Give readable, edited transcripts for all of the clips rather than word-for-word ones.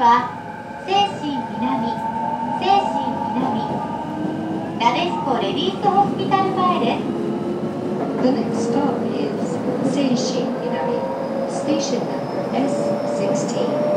は精神南なでしこレディースホスピタル前です。 The next stop is Seishin Minami, station number S16.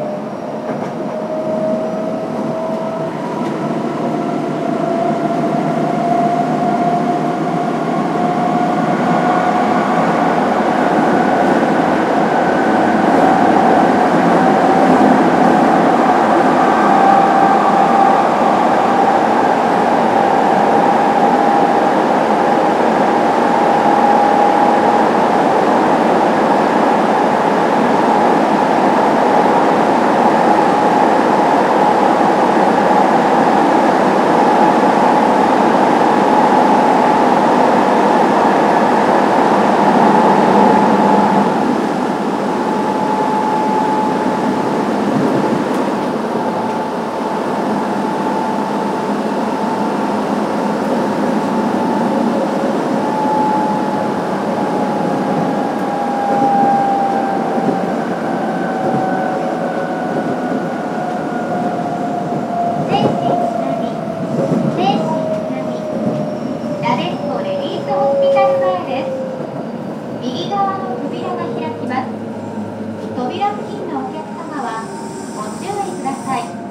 右側の扉が開きます。扉付近のお客様はご注意ください。